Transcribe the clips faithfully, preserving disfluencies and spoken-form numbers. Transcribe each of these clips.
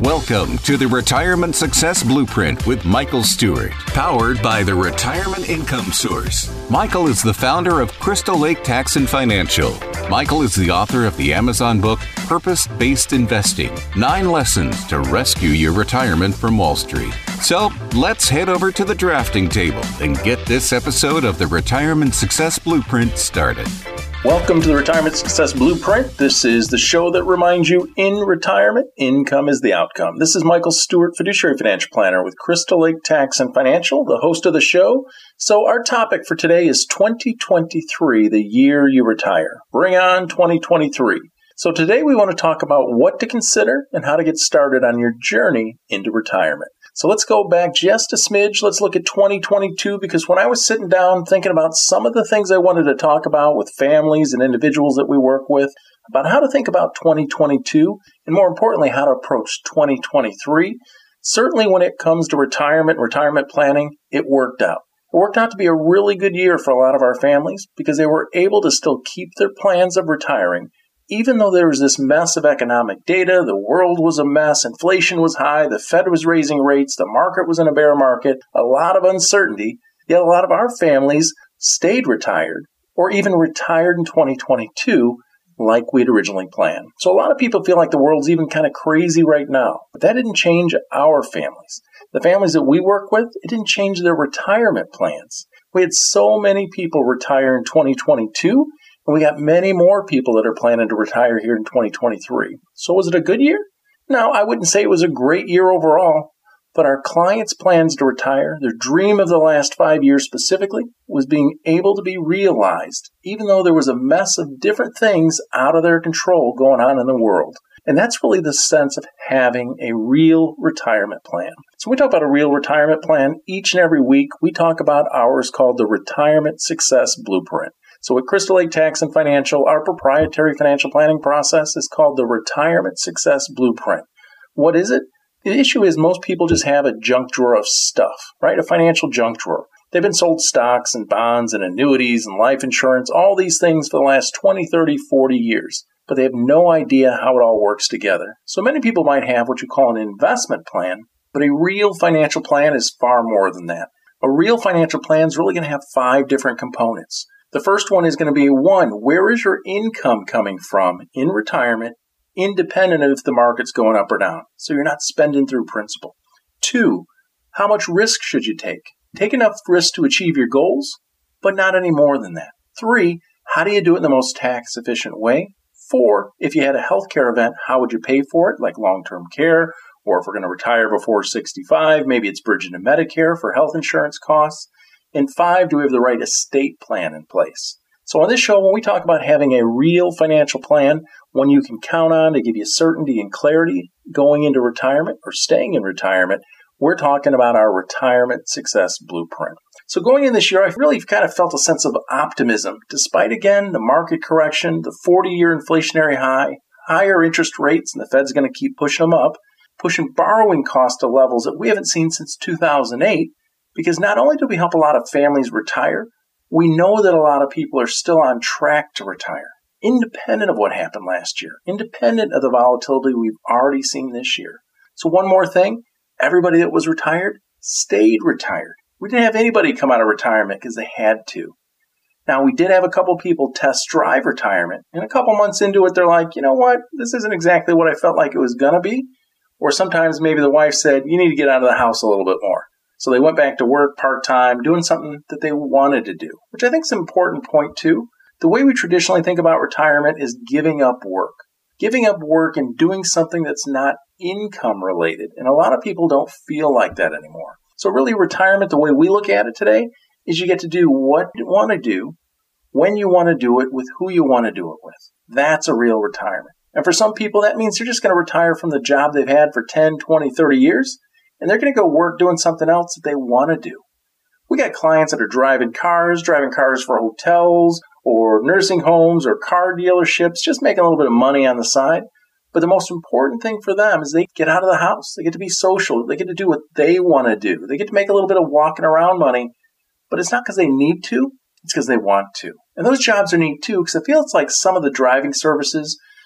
Welcome to the Retirement Success Blueprint with Michael Stewart, powered by the Retirement Income Source. Michael is the founder of Crystal Lake Tax and Financial. Michael is the author of the Amazon book, Purpose-Based Investing, Nine Lessons to Rescue Your Retirement from Wall Street. So let's head over to the drafting table and get this episode of the Retirement Success Blueprint started. Welcome to the Retirement Success Blueprint. This is the show that reminds you in retirement, income is the outcome. This is Michael Stewart, fiduciary financial planner with Crystal Lake Tax and Financial, the host of the show. So our topic for today is twenty twenty-three, the year you retire. Bring on twenty twenty-three. So today we want to talk about what to consider and how to get started on your journey into retirement. So let's go back just a smidge. Let's look at twenty twenty-two, because when I was sitting down thinking about some of the things I wanted to talk about with families and individuals that we work with, about how to think about twenty twenty-two, and more importantly, how to approach twenty twenty-three, certainly when it comes to retirement, retirement planning, it worked out. It worked out to be a really good year for a lot of our families because they were able to still keep their plans of retiring. Even though there was this mess of economic data, the world was a mess, inflation was high, the Fed was raising rates, the market was in a bear market, a lot of uncertainty, yet a lot of our families stayed retired or even retired in twenty twenty-two like we'd originally planned. So a lot of people feel like the world's even kind of crazy right now, but that didn't change our families. The families that we work with, it didn't change their retirement plans. We had so many people retire in twenty twenty-two, and we got many more people that are planning to retire here in twenty twenty-three. So was it a good year? No, I wouldn't say it was a great year overall, but our clients' plans to retire, their dream of the last five years specifically, was being able to be realized, even though there was a mess of different things out of their control going on in the world. And that's really the sense of having a real retirement plan. So we talk about a real retirement plan each and every week. We talk about ours called the Retirement Success Blueprint. So at Crystal Lake Tax and Financial, our proprietary financial planning process is called the Retirement Success Blueprint. What is it? The issue is most people just have a junk drawer of stuff, right? A financial junk drawer. They've been sold stocks and bonds and annuities and life insurance, all these things for the last twenty, thirty, forty years. But they have no idea how it all works together. So many people might have what you call an investment plan, but a real financial plan is far more than that. A real financial plan is really going to have five different components. The first one is going to be, one, where is your income coming from in retirement, independent of if the market's going up or down, so you're not spending through principal. Two, how much risk should you take? Take enough risk to achieve your goals, but not any more than that. Three, how do you do it in the most tax-efficient way? Four, if you had a healthcare event, how would you pay for it, like long-term care, or if we're going to retire before sixty-five, maybe it's bridging to Medicare for health insurance costs. And five, do we have the right estate plan in place? So on this show, when we talk about having a real financial plan, one you can count on to give you certainty and clarity going into retirement or staying in retirement, we're talking about our Retirement Success Blueprint. So going in this year, I really kind of felt a sense of optimism, despite, again, the market correction, the forty-year inflationary high, higher interest rates, and the Fed's going to keep pushing them up, pushing borrowing costs to levels that we haven't seen since two thousand eight, because not only do we help a lot of families retire, we know that a lot of people are still on track to retire, independent of what happened last year, independent of the volatility we've already seen this year. So one more thing, everybody that was retired stayed retired. We didn't have anybody come out of retirement because they had to. Now, we did have a couple people test drive retirement, and a couple months into it, they're like, you know what, this isn't exactly what I felt like it was going to be. Or sometimes maybe the wife said, you need to get out of the house a little bit more. So they went back to work part-time, doing something that they wanted to do, which I think is an important point too. The way we traditionally think about retirement is giving up work. Giving up work and doing something that's not income related. And a lot of people don't feel like that anymore. So really retirement, the way we look at it today, is you get to do what you want to do, when you want to do it, with who you want to do it with. That's a real retirement. And for some people, that means they're just going to retire from the job they've had for ten, twenty, thirty years. And they're going to go work doing something else that they want to do. We got clients that are driving cars, driving cars for hotels or nursing homes or car dealerships, just making a little bit of money on the side. But the most important thing for them is they get out of the house. They get to be social. They get to do what they want to do. They get to make a little bit of walking around money. But it's not because they need to. It's because they want to. And those jobs are neat too, because I feel it's like some of the driving services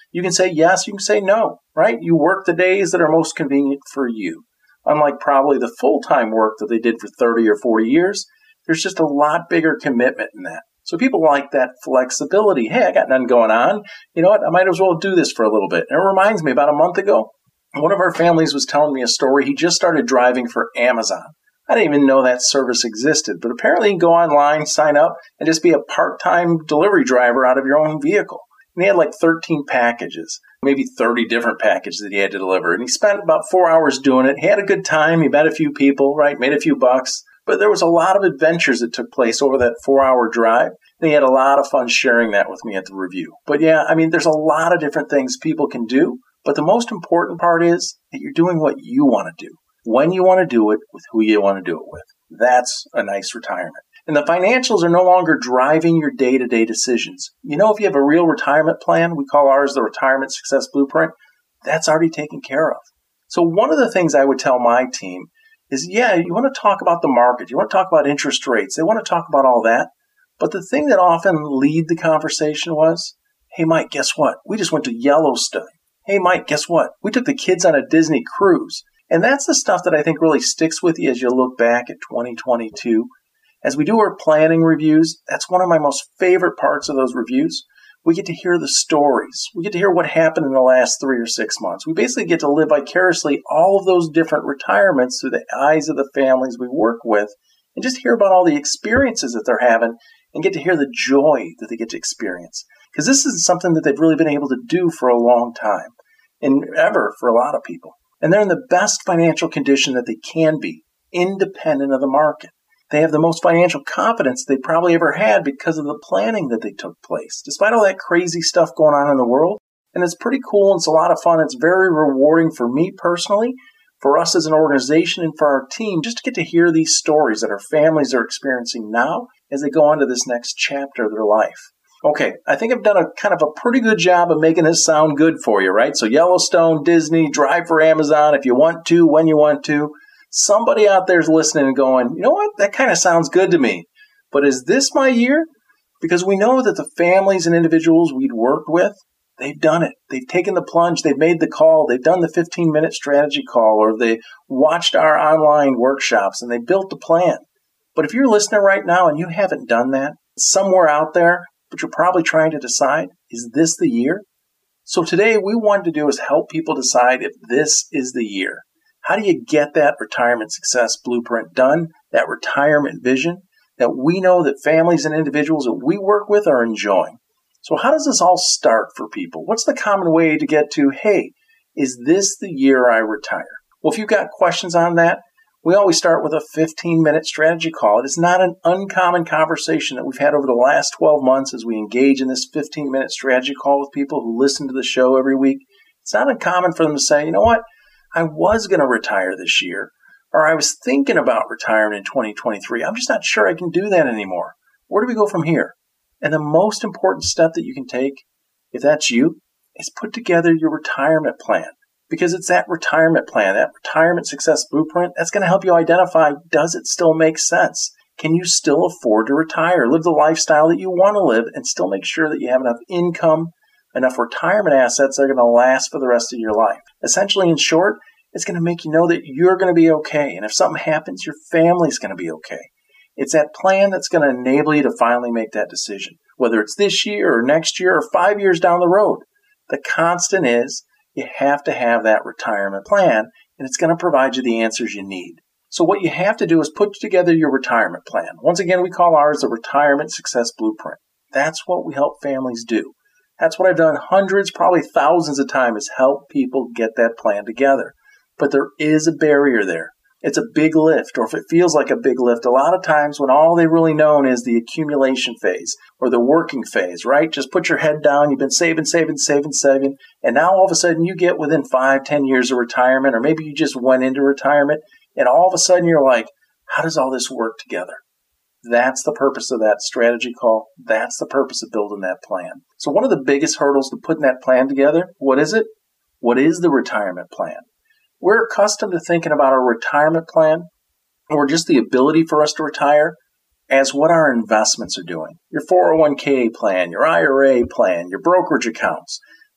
You can say yes, you can say no, right? You work the days that are most convenient for you. Unlike probably the full-time work that they did for thirty or forty years, there's just a lot bigger commitment in that. So people like that flexibility. Hey, I got nothing going on. You know what? I might as well do this for a little bit. And it reminds me, about a month ago, one of our families was telling me a story. He just started driving for Amazon. I didn't even know that service existed, but apparently you can go online, sign up, and just be a part-time delivery driver out of your own vehicle. And he had like thirteen packages, maybe thirty different packages that he had to deliver. And he spent about four hours doing it. He had a good time. He met a few people, right? Made a few bucks. But there was a lot of adventures that took place over that four-hour drive. And he had a lot of fun sharing that with me at the review. But yeah, I mean, there's a lot of different things people can do. But the most important part is that you're doing what you want to do, when you want to do it, with who you want to do it with. That's a nice retirement. And the financials are no longer driving your day-to-day decisions. You know, if you have a real retirement plan, we call ours the Retirement Success Blueprint, that's already taken care of. So one of the things I would tell my team is, yeah, you want to talk about the market. You want to talk about interest rates. They want to talk about all that. But the thing that often lead the conversation was, hey, Mike, guess what? We just went to Yellowstone. Hey, Mike, guess what? We took the kids on a Disney cruise. And that's the stuff that I think really sticks with you as you look back at twenty twenty-two. As we do our planning reviews, that's one of my most favorite parts of those reviews. We get to hear the stories. We get to hear what happened in the last three or six months. We basically get to live vicariously all of those different retirements through the eyes of the families we work with and just hear about all the experiences that they're having and get to hear the joy that they get to experience. Because this is something that they've really been able to do for a long time and ever for a lot of people. And they're in the best financial condition that they can be, independent of the market. They have the most financial confidence they probably ever had because of the planning that they took place, despite all that crazy stuff going on in the world. And it's pretty cool. And it's a lot of fun. It's very rewarding for me personally, for us as an organization, and for our team, just to get to hear these stories that our families are experiencing now as they go on to this next chapter of their life. Okay, I think I've done a kind of a pretty good job of making this sound good for you, right? So Yellowstone, Disney, drive for Amazon if you want to, when you want to. Somebody out there is listening and going, you know what, that kind of sounds good to me. But is this my year? Because we know that the families and individuals we'd worked with, they've done it. They've taken the plunge. They've made the call. They've done the fifteen-minute strategy call, or they watched our online workshops and they built the plan. But if you're listening right now and you haven't done that, somewhere out there, but you're probably trying to decide, is this the year? So today, we wanted to do is help people decide if this is the year. How do you get that retirement success blueprint done, that retirement vision that we know that families and individuals that we work with are enjoying? So how does this all start for people? What's the common way to get to, hey, is this the year I retire? Well, if you've got questions on that, we always start with a fifteen-minute strategy call. It is not an uncommon conversation that we've had over the last twelve months as we engage in this fifteen-minute strategy call with people who listen to the show every week. It's not uncommon for them to say, you know what, I was going to retire this year, or I was thinking about retiring in twenty twenty-three. I'm just not sure I can do that anymore. Where do we go from here? And the most important step that you can take, if that's you, is put together your retirement plan. Because it's that retirement plan, that retirement success blueprint, that's going to help you identify, does it still make sense? Can you still afford to retire, live the lifestyle that you want to live, and still make sure that you have enough income, enough retirement assets that are going to last for the rest of your life? Essentially, in short, it's going to make you know that you're going to be okay. And if something happens, your family's going to be okay. It's that plan that's going to enable you to finally make that decision, whether it's this year or next year or five years down the road. The constant is, you have to have that retirement plan, and it's going to provide you the answers you need. So what you have to do is put together your retirement plan. Once again, we call ours the Retirement Success Blueprint. That's what we help families do. That's what I've done hundreds, probably thousands of times, is help people get that plan together. But there is a barrier there. It's a big lift, or if it feels like a big lift, a lot of times when all they really know is the accumulation phase or the working phase, right? Just put your head down. You've been saving, saving, saving, saving. And now all of a sudden you get within five, ten years of retirement, or maybe you just went into retirement. And all of a sudden you're like, how does all this work together? That's the purpose of that strategy call. That's the purpose of building that plan. So one of the biggest hurdles to putting that plan together, what is it? What is the retirement plan? We're accustomed to thinking about our retirement plan, or just the ability for us to retire, as what our investments are doing. Your four oh one k plan, your I R A plan, your brokerage accounts.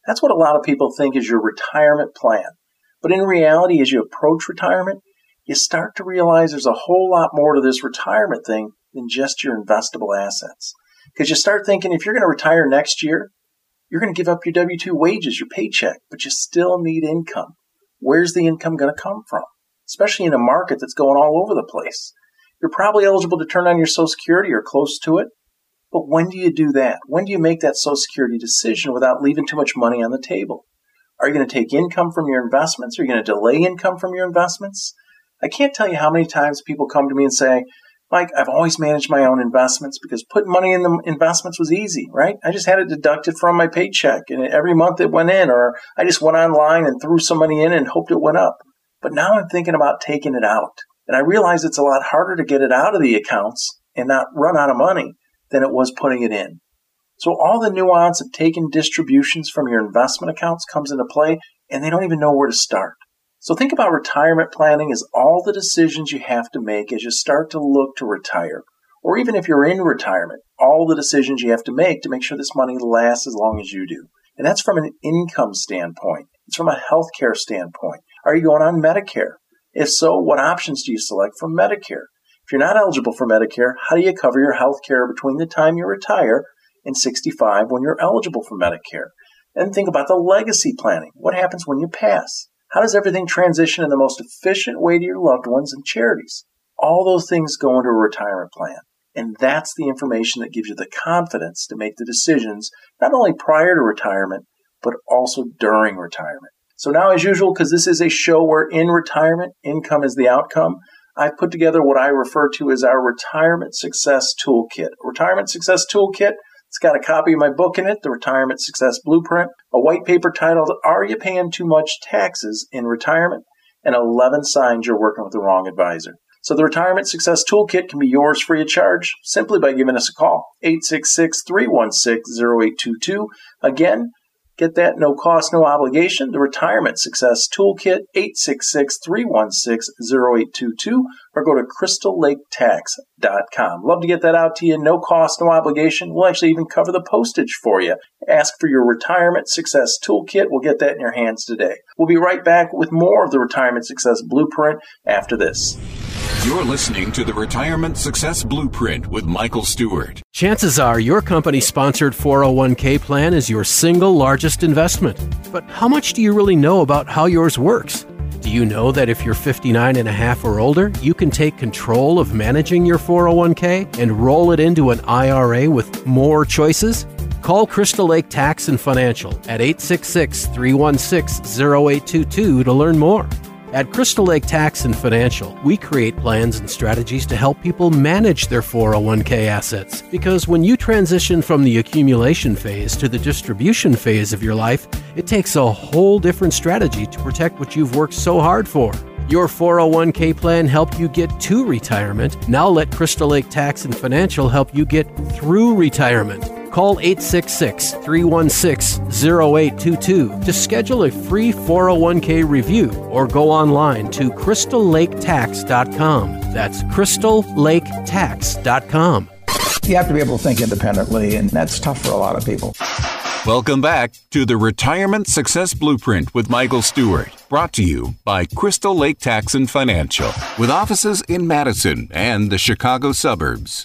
That's what a lot of people think is your retirement plan. But in reality, as you approach retirement, you start to realize there's a whole lot more to this retirement thing than just your investable assets. Because you start thinking if you're going to retire next year, you're going to give up your W two wages, your paycheck, but you still need income. Where's the income going to come from? Especially in a market that's going all over the place. You're probably eligible to turn on your Social Security or close to it. But when do you do that? When do you make that Social Security decision without leaving too much money on the table? Are you going to take income from your investments? Are you going to delay income from your investments? I can't tell you how many times people come to me and say, Mike, I've always managed my own investments because putting money in the investments was easy, right? I just had it deducted from my paycheck and every month it went in, or I just went online and threw some money in and hoped it went up. But now I'm thinking about taking it out. And I realize it's a lot harder to get it out of the accounts and not run out of money than it was putting it in. So all the nuance of taking distributions from your investment accounts comes into play, and they don't even know where to start. So think about retirement planning as all the decisions you have to make as you start to look to retire. Or even if you're in retirement, all the decisions you have to make to make sure this money lasts as long as you do. And that's from an income standpoint. It's from a healthcare standpoint. Are you going on Medicare? If so, what options do you select for Medicare? If you're not eligible for Medicare, how do you cover your healthcare between the time you retire and sixty-five when you're eligible for Medicare? And think about the legacy planning. What happens when you pass? How does everything transition in the most efficient way to your loved ones and charities? All those things go into a retirement plan. And that's the information that gives you the confidence to make the decisions, not only prior to retirement, but also during retirement. So now, as usual, because this is a show where in retirement, income is the outcome, I've put together what I refer to as our Retirement Success Toolkit. Retirement Success Toolkit, it's got a copy of my book in it, The Retirement Success Blueprint, a white paper titled, Are You Paying Too Much Taxes in Retirement? And eleven signs you're working with the wrong advisor. So the Retirement Success Toolkit can be yours free of charge simply by giving us a call, eight six six, three one six, zero eight two two. Again, get that no cost, no obligation. The Retirement Success Toolkit, eight six six, three one six, zero eight two two, or go to crystal lake tax dot com. Love to get that out to you. No cost, no obligation. We'll actually even cover the postage for you. Ask for your Retirement Success Toolkit. We'll get that in your hands today. We'll be right back with more of the Retirement Success Blueprint after this. You're listening to the Retirement Success Blueprint with Michael Stewart. Chances are your company-sponsored four oh one k plan is your single largest investment. But how much do you really know about how yours works? Do you know that if you're fifty-nine and a half or older, you can take control of managing your four oh one k and roll it into an I R A with more choices? Call Crystal Lake Tax and Financial at eight six six, three one six, zero eight two two to learn more. At Crystal Lake Tax and Financial, we create plans and strategies to help people manage their four oh one k assets. Because when you transition from the accumulation phase to the distribution phase of your life, it takes a whole different strategy to protect what you've worked so hard for. Your four oh one k plan helped you get to retirement. Now let Crystal Lake Tax and Financial help you get through retirement. Call eight six six, three one six, zero eight two two to schedule a free four oh one k review or go online to crystal lake tax dot com. That's crystal lake tax dot com. You have to be able to think independently, and that's tough for a lot of people. Welcome back to the Retirement Success Blueprint with Michael Stewart, brought to you by Crystal Lake Tax and Financial, with offices in Madison and the Chicago suburbs.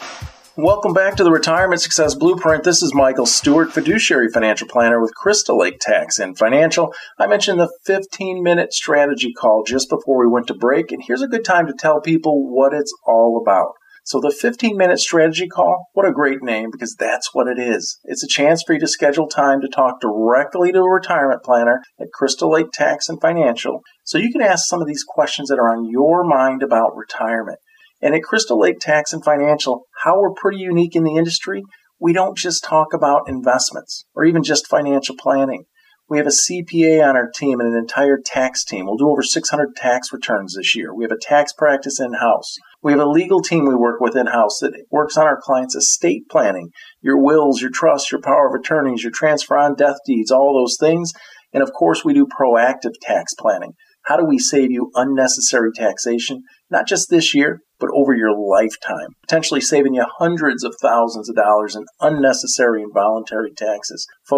Welcome back to the Retirement Success Blueprint. This is Michael Stewart, fiduciary financial planner with Crystal Lake Tax and Financial. I mentioned the fifteen-minute strategy call just before we went to break, and here's a good time to tell people what it's all about. So the fifteen-minute strategy call, what a great name, because that's what it is. It's a chance for you to schedule time to talk directly to a retirement planner at Crystal Lake Tax and Financial, so you can ask some of these questions that are on your mind about retirement. And at Crystal Lake Tax and Financial, how we're pretty unique in the industry, we don't just talk about investments or even just financial planning. We have a C P A on our team and an entire tax team. We'll do over six hundred tax returns this year. We have a tax practice in-house. We have a legal team we work with in-house that works on our clients' estate planning, your wills, your trusts, your power of attorneys, your transfer on death deeds, all those things. And of course, we do proactive tax planning. How do we save you unnecessary taxation, not just this year, but over your lifetime, potentially saving you hundreds of thousands of dollars in unnecessary and voluntary taxes. Folks,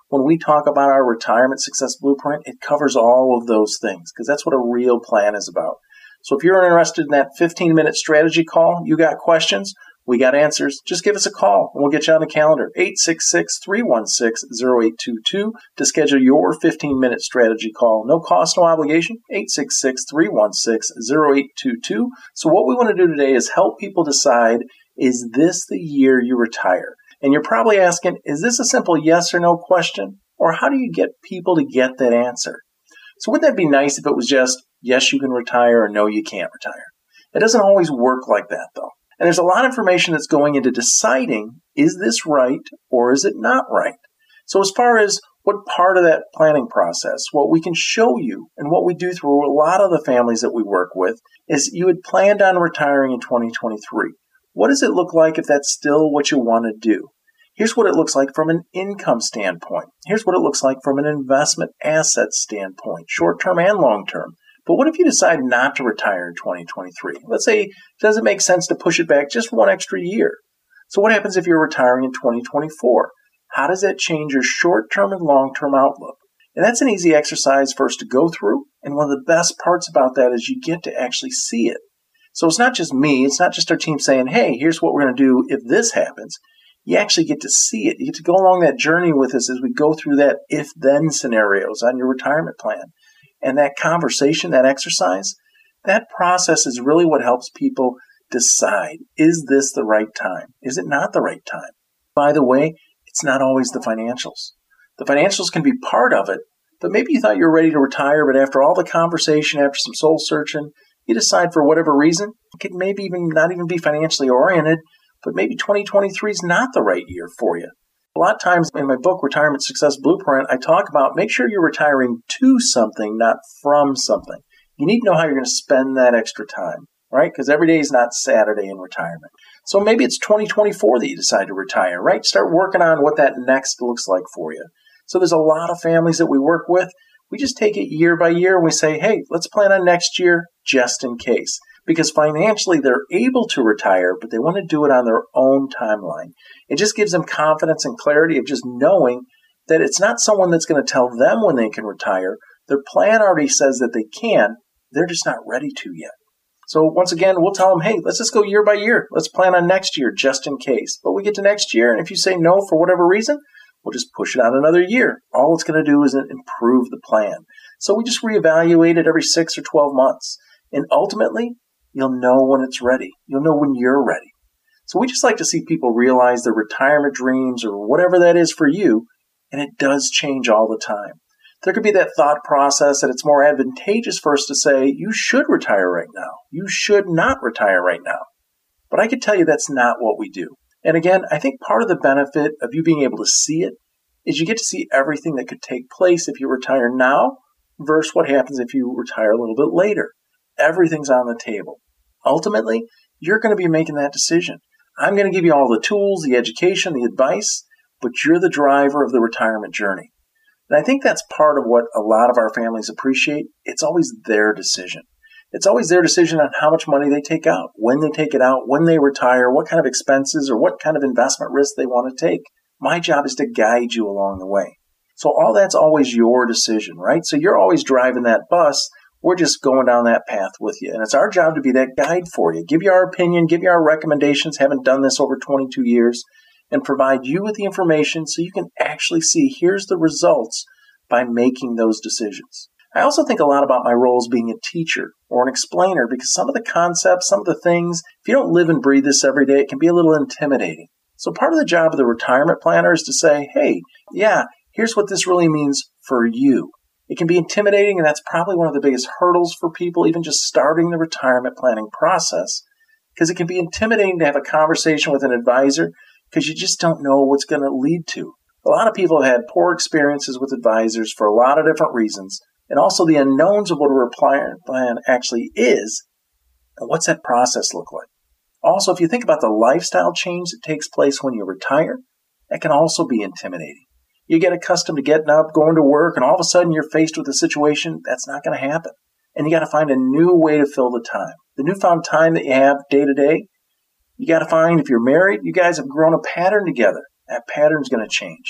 when we talk about our retirement success blueprint, it covers all of those things because that's what a real plan is about. So if you're interested in that fifteen minute strategy call, you got questions, we got answers, just give us a call and we'll get you on the calendar. eight six six, three one six, zero eight two two to schedule your fifteen minute strategy call. No cost, no obligation. eight six six, three one six, zero eight two two. So what we want to do today is help people decide, is this the year you retire? And you're probably asking, is this a simple yes or no question? Or how do you get people to get that answer? So wouldn't that be nice if it was just, yes, you can retire or no, you can't retire? It doesn't always work like that, though. And there's a lot of information that's going into deciding, is this right or is it not right? So as far as what part of that planning process, what we can show you and what we do through a lot of the families that we work with is you had planned on retiring in twenty twenty-three. What does it look like if that's still what you want to do? Here's what it looks like from an income standpoint. Here's what it looks like from an investment asset standpoint, short-term and long-term. But what if you decide not to retire in twenty twenty-three? Let's say, does it make sense to push it back just one extra year? So what happens if you're retiring in twenty twenty-four? How does that change your short-term and long-term outlook? And that's an easy exercise for us to go through. And one of the best parts about that is you get to actually see it. So it's not just me, it's not just our team saying, hey, here's what we're going to do if this happens. You actually get to see it. You get to go along that journey with us as we go through that if-then scenarios on your retirement plan. And that conversation, that exercise, that process is really what helps people decide, is this the right time? Is it not the right time? By the way, it's not always the financials. The financials can be part of it, but maybe you thought you were ready to retire, but after all the conversation, after some soul searching, you decide for whatever reason, it could maybe even not even be financially oriented, but maybe twenty twenty-three is not the right year for you. A lot of times in my book, Retirement Success Blueprint, I talk about make sure you're retiring to something, not from something. You need to know how you're going to spend that extra time, right? Because every day is not Saturday in retirement. So maybe it's twenty twenty-four that you decide to retire, right? Start working on what that next looks like for you. So there's a lot of families that we work with. We just take it year by year and we say, hey, let's plan on next year just in case. Because financially they're able to retire, but they want to do it on their own timeline. It just gives them confidence and clarity of just knowing that it's not someone that's going to tell them when they can retire. Their plan already says that they can. They're just not ready to yet. So once again, we'll tell them, hey, let's just go year by year. Let's plan on next year just in case. But we get to next year, and if you say no for whatever reason, we'll just push it out another year. All it's going to do is improve the plan. So we just reevaluate it every six or twelve months. And ultimately, you'll know when it's ready. You'll know when you're ready. So we just like to see people realize their retirement dreams or whatever that is for you, and it does change all the time. There could be that thought process that it's more advantageous for us to say, you should retire right now. You should not retire right now. But I could tell you that's not what we do. And again, I think part of the benefit of you being able to see it is you get to see everything that could take place if you retire now versus what happens if you retire a little bit later. Everything's on the table. Ultimately, you're going to be making that decision. I'm going to give you all the tools, the education, the advice, but you're the driver of the retirement journey. And I think that's part of what a lot of our families appreciate. It's always their decision. It's always their decision on how much money they take out, when they take it out, when they retire, what kind of expenses or what kind of investment risk they want to take. My job is to guide you along the way. So all that's always your decision, right? So you're always driving that bus. We're just going down that path with you. And it's our job to be that guide for you. Give you our opinion, give you our recommendations. Haven't done this over twenty-two years. And provide you with the information so you can actually see here's the results by making those decisions. I also think a lot about my role as being a teacher or an explainer because some of the concepts, some of the things, if you don't live and breathe this every day, it can be a little intimidating. So part of the job of the retirement planner is to say, hey, yeah, here's what this really means for you. It can be intimidating, and that's probably one of the biggest hurdles for people even just starting the retirement planning process because it can be intimidating to have a conversation with an advisor because you just don't know what's going to lead to. A lot of people have had poor experiences with advisors for a lot of different reasons, and also the unknowns of what a retirement plan actually is, and what's that process look like. Also, if you think about the lifestyle change that takes place when you retire, that can also be intimidating. You get accustomed to getting up, going to work, and all of a sudden you're faced with a situation that's not going to happen. And you got to find a new way to fill the time. The newfound time that you have day to day, you got to find, if you're married, you guys have grown a pattern together. That pattern's going to change.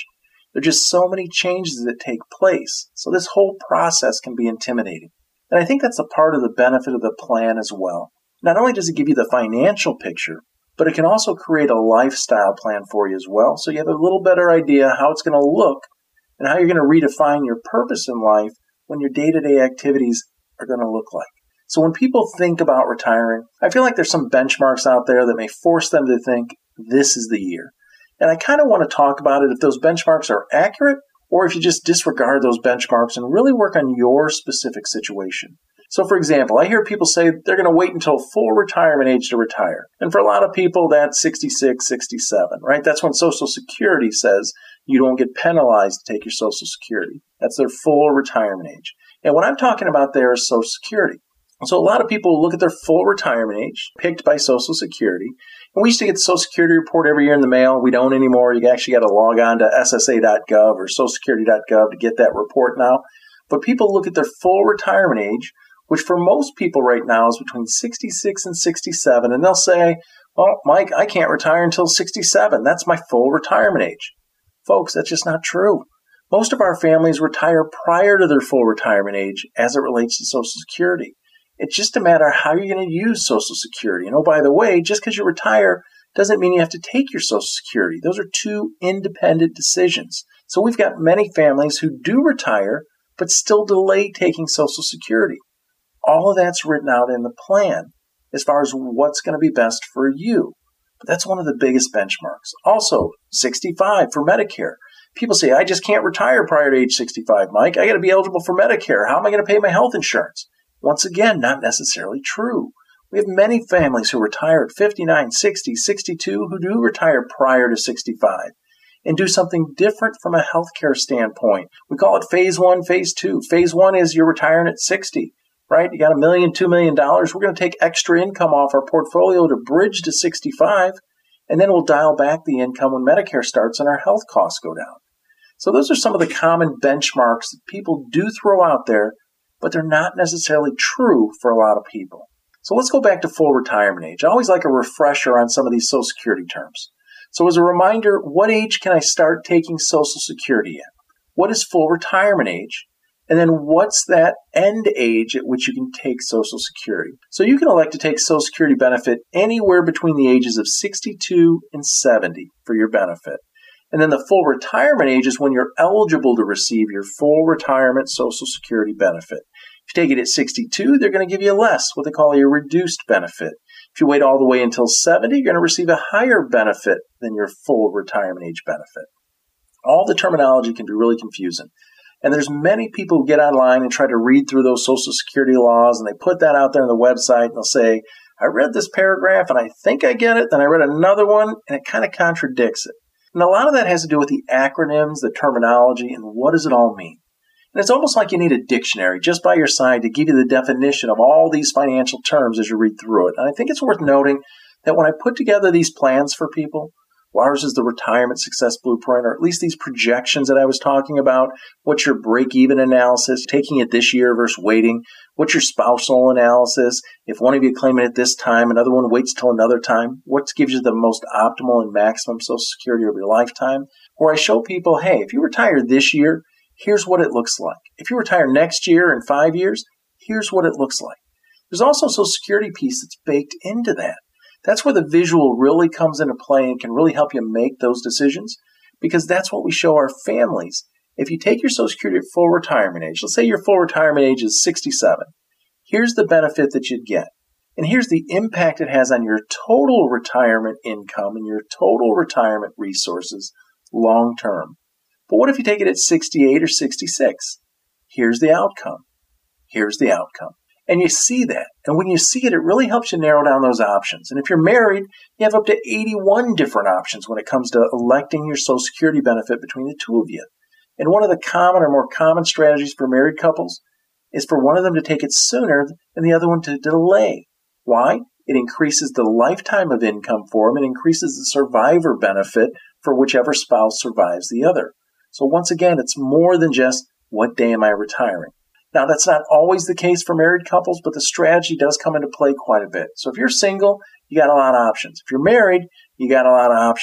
There are just so many changes that take place. So this whole process can be intimidating. And I think that's a part of the benefit of the plan as well. Not only does it give you the financial picture, but it can also create a lifestyle plan for you as well. So you have a little better idea how it's going to look and how you're going to redefine your purpose in life when your day-to-day activities are going to look like. So when people think about retiring, I feel like there's some benchmarks out there that may force them to think this is the year. And I kind of want to talk about it if those benchmarks are accurate or if you just disregard those benchmarks and really work on your specific situation. So for example, I hear people say they're going to wait until full retirement age to retire. And for a lot of people, that's sixty-six, sixty-seven, right? That's when Social Security says you don't get penalized to take your Social Security. That's their full retirement age. And what I'm talking about there is Social Security. So a lot of people look at their full retirement age picked by Social Security. And we used to get the Social Security report every year in the mail. We don't anymore. You actually got to log on to S S A dot gov or social security dot gov to get that report now. But people look at their full retirement age, which for most people right now is between sixty-six and sixty-seven. And they'll say, well, Mike, I can't retire until sixty-seven. That's my full retirement age. Folks, that's just not true. Most of our families retire prior to their full retirement age as it relates to Social Security. It's just a matter of how you're going to use Social Security. And oh, by the way, just because you retire doesn't mean you have to take your Social Security. Those are two independent decisions. So we've got many families who do retire, but still delay taking Social Security. All of that's written out in the plan as far as what's going to be best for you. But that's one of the biggest benchmarks. Also, sixty-five for Medicare. People say, I just can't retire prior to age sixty-five, Mike. I got to be eligible for Medicare. How am I going to pay my health insurance? Once again, not necessarily true. We have many families who retire at fifty-nine, sixty, sixty-two who do retire prior to sixty-five and do something different from a healthcare standpoint. We call it phase one, phase two. Phase one is you're retiring at sixty, right? You got a million, two million dollars. We're going to take extra income off our portfolio to bridge to sixty-five, and then we'll dial back the income when Medicare starts and our health costs go down. So those are some of the common benchmarks that people do throw out there, but they're not necessarily true for a lot of people. So let's go back to full retirement age. I always like a refresher on some of these Social Security terms. So as a reminder, what age can I start taking Social Security at? What is full retirement age? And then what's that end age at which you can take Social Security? So you can elect to take Social Security benefit anywhere between the ages of sixty-two and seventy for your benefit. And then the full retirement age is when you're eligible to receive your full retirement Social Security benefit. If you take it at sixty-two, they're going to give you less, what they call a reduced benefit. If you wait all the way until seventy, you're going to receive a higher benefit than your full retirement age benefit. All the terminology can be really confusing. And there's many people who get online and try to read through those Social Security laws, and they put that out there on the website, and they'll say, I read this paragraph, and I think I get it. Then I read another one, and it kind of contradicts it. And a lot of that has to do with the acronyms, the terminology, and what does it all mean. And it's almost like you need a dictionary just by your side to give you the definition of all these financial terms as you read through it. And I think it's worth noting that when I put together these plans for people, ours is the Retirement Success Blueprint, or at least these projections that I was talking about. What's your break-even analysis, taking it this year versus waiting? What's your spousal analysis? If one of you claim it at this time, another one waits till another time. What gives you the most optimal and maximum Social Security over your lifetime? Where I show people, hey, if you retire this year, here's what it looks like. If you retire next year in five years, here's what it looks like. There's also a Social Security piece that's baked into that. That's where the visual really comes into play and can really help you make those decisions, because that's what we show our families. If you take your Social Security at full retirement age, let's say your full retirement age is sixty-seven, here's the benefit that you'd get. And here's the impact it has on your total retirement income and your total retirement resources long term. But what if you take it at sixty-eight or sixty-six? Here's the outcome. Here's the outcome. And you see that. And when you see it, it really helps you narrow down those options. And if you're married, you have up to eighty-one different options when it comes to electing your Social Security benefit between the two of you. And one of the common or more common strategies for married couples is for one of them to take it sooner and the other one to delay. Why? It increases the lifetime of income for them. It increases the survivor benefit for whichever spouse survives the other. So once again, it's more than just what day am I retiring? Now, that's not always the case for married couples, but the strategy does come into play quite a bit. So if you're single, you got a lot of options. If you're married, you got a lot of options.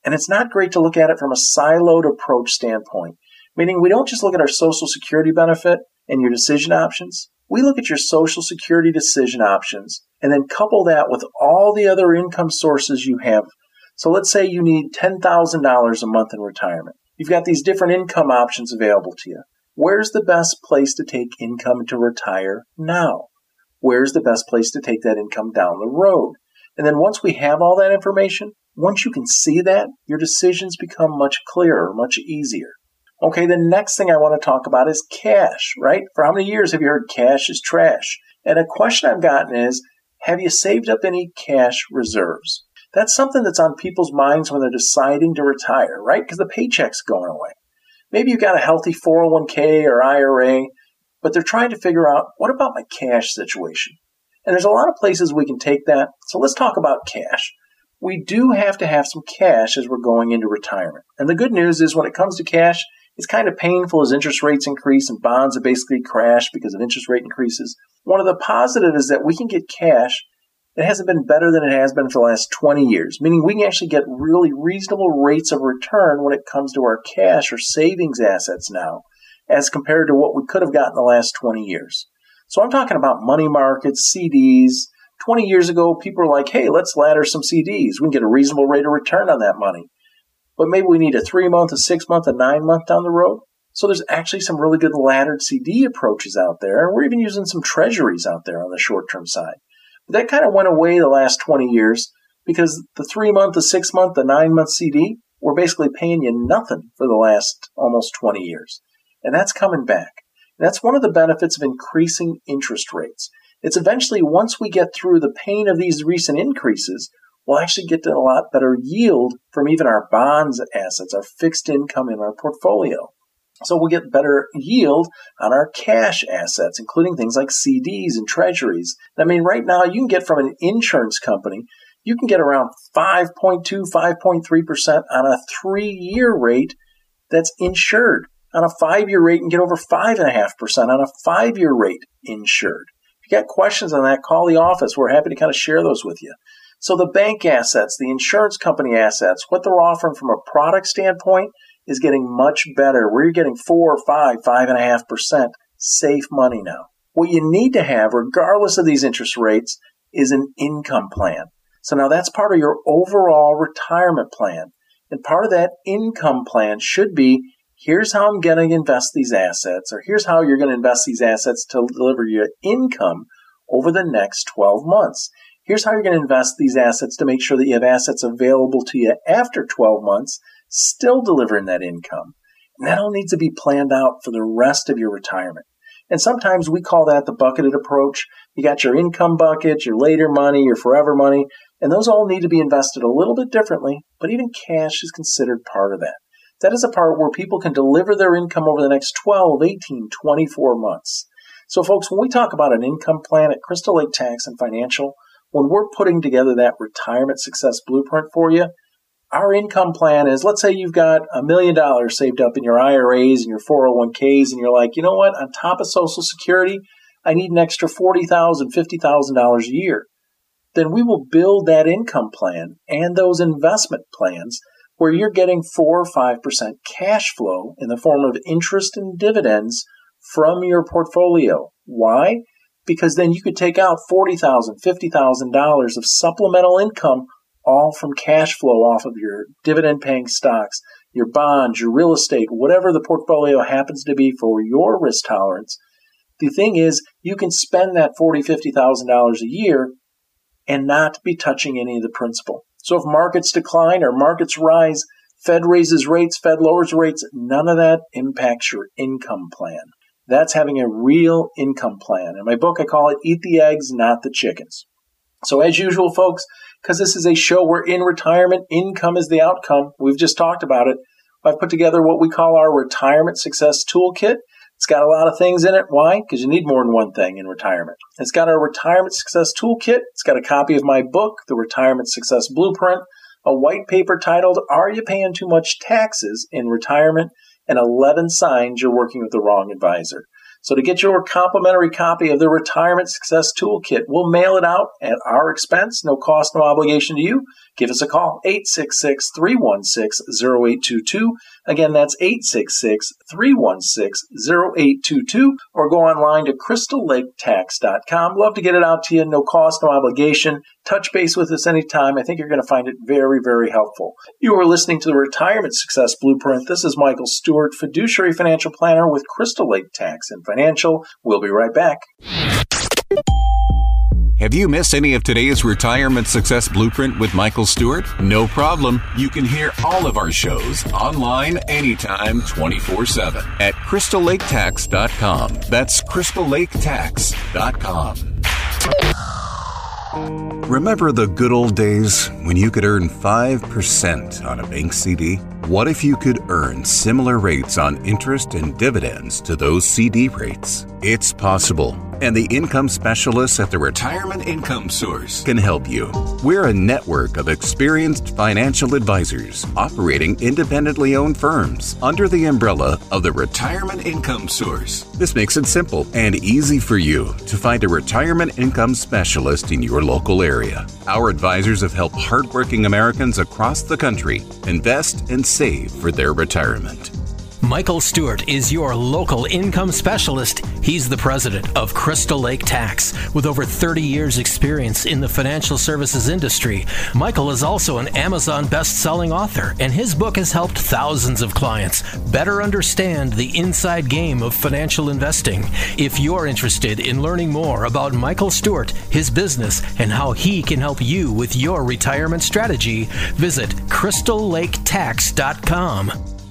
And it's not great to look at it from a siloed approach standpoint, meaning we don't just look at our Social Security benefit and your decision options. We look at your Social Security decision options and then couple that with all the other income sources you have. So let's say you need ten thousand dollars a month in retirement. You've got these different income options available to you. Where's the best place to take income to retire now? Where's the best place to take that income down the road? And then once we have all that information, once you can see that, your decisions become much clearer, much easier. Okay, the next thing I want to talk about is cash, right? For how many years have you heard cash is trash? And a question I've gotten is, have you saved up any cash reserves? That's something that's on people's minds when they're deciding to retire, right? Because the paycheck's going away. Maybe you've got a healthy four oh one k or I R A, but they're trying to figure out, what about my cash situation? And there's a lot of places we can take that. So let's talk about cash. We do have to have some cash as we're going into retirement. And the good news is when it comes to cash, it's kind of painful as interest rates increase and bonds have basically crashed because of interest rate increases. One of the positives is that we can get cash that hasn't been better than it has been for the last twenty years, meaning we can actually get really reasonable rates of return when it comes to our cash or savings assets now, as compared to what we could have gotten the last twenty years. So I'm talking about money markets, C Ds. twenty years ago, people were like, hey, let's ladder some C Ds. We can get a reasonable rate of return on that money. But maybe we need a three-month, a six-month, a nine-month down the road. So there's actually some really good laddered C D approaches out there. And we're even using some treasuries out there on the short-term side. But that kind of went away the last twenty years because the three-month, the six-month, the nine-month C D were basically paying you nothing for the last almost twenty years. And that's coming back. And that's one of the benefits of increasing interest rates. It's eventually, once we get through the pain of these recent increases, we'll actually get to a lot better yield from even our bonds assets, our fixed income in our portfolio. So we'll get better yield on our cash assets, including things like C Ds and treasuries. I mean, right now you can get from an insurance company, you can get around five point two, five point three percent on a three-year rate that's insured. On a five-year rate, you can get over five point five percent on a five-year rate insured. If you got questions on that, call the office. We're happy to kind of share those with you. So the bank assets, the insurance company assets, what they're offering from a product standpoint is getting much better. Where you're getting four, five, five and a half percent safe money now. What you need to have, regardless of these interest rates, is an income plan. So now that's part of your overall retirement plan. And part of that income plan should be, here's how I'm going to invest these assets, or here's how you're going to invest these assets to deliver your income over the next twelve months. Here's how you're going to invest these assets to make sure that you have assets available to you after twelve months, still delivering that income. And that all needs to be planned out for the rest of your retirement. And sometimes we call that the bucketed approach. You got your income bucket, your later money, your forever money, and those all need to be invested a little bit differently, but even cash is considered part of that. That is a part where people can deliver their income over the next twelve, eighteen, twenty-four months. So folks, when we talk about an income plan at Crystal Lake Tax and Financial, when we're putting together that retirement success blueprint for you, our income plan is, let's say you've got a million dollars saved up in your I R As and your four oh one k's, and you're like, you know what, on top of Social Security, I need an extra forty thousand dollars, fifty thousand dollars a year. Then we will build that income plan and those investment plans where you're getting four or five percent cash flow in the form of interest and dividends from your portfolio. Why? Because then you could take out forty thousand dollars, fifty thousand dollars of supplemental income, all from cash flow off of your dividend-paying stocks, your bonds, your real estate, whatever the portfolio happens to be for your risk tolerance. The thing is, you can spend that forty thousand dollars, fifty thousand dollars a year and not be touching any of the principal. So if markets decline or markets rise, Fed raises rates, Fed lowers rates, none of that impacts your income plan. That's having a real income plan. In my book, I call it Eat the Eggs, Not the Chickens. So as usual, folks, because this is a show where in retirement, income is the outcome. We've just talked about it. I've put together what we call our Retirement Success Toolkit. It's got a lot of things in it. Why? Because you need more than one thing in retirement. It's got our Retirement Success Toolkit. It's got a copy of my book, The Retirement Success Blueprint, a white paper titled, Are You Paying Too Much Taxes in Retirement? And eleven Signs You're Working with the Wrong Advisor. So to get your complimentary copy of the Retirement Success Toolkit, we'll mail it out at our expense, no cost, no obligation to you. Give us a call, eight six six, three one six, zero eight two two. Again, that's eight six six, three one six, zero eight two two, or go online to crystal lake tax dot com. Love to get it out to you, no cost, no obligation. Touch base with us anytime. I think you're going to find it very, very helpful. You are listening to the Retirement Success Blueprint. This is Michael Stewart, fiduciary financial planner with Crystal Lake Tax and Financial. We'll be right back. Have you missed any of today's Retirement Success Blueprint with Michael Stewart? No problem. You can hear all of our shows online anytime, twenty-four seven at crystal lake tax dot com. That's crystal lake tax dot com. Remember the good old days when you could earn five percent on a bank C D? What if you could earn similar rates on interest and dividends to those C D rates? It's possible, and the income specialists at the Retirement Income Source can help you. We're a network of experienced financial advisors operating independently owned firms under the umbrella of the Retirement Income Source. This makes it simple and easy for you to find a retirement income specialist in your local area. Our advisors have helped hardworking Americans across the country invest and save for their retirement. Michael Stewart is your local income specialist. He's the president of Crystal Lake Tax. With over thirty years experience in the financial services industry, Michael is also an Amazon best-selling author, and his book has helped thousands of clients better understand the inside game of financial investing. If you're interested in learning more about Michael Stewart, his business, and how he can help you with your retirement strategy, visit crystal lake tax dot com.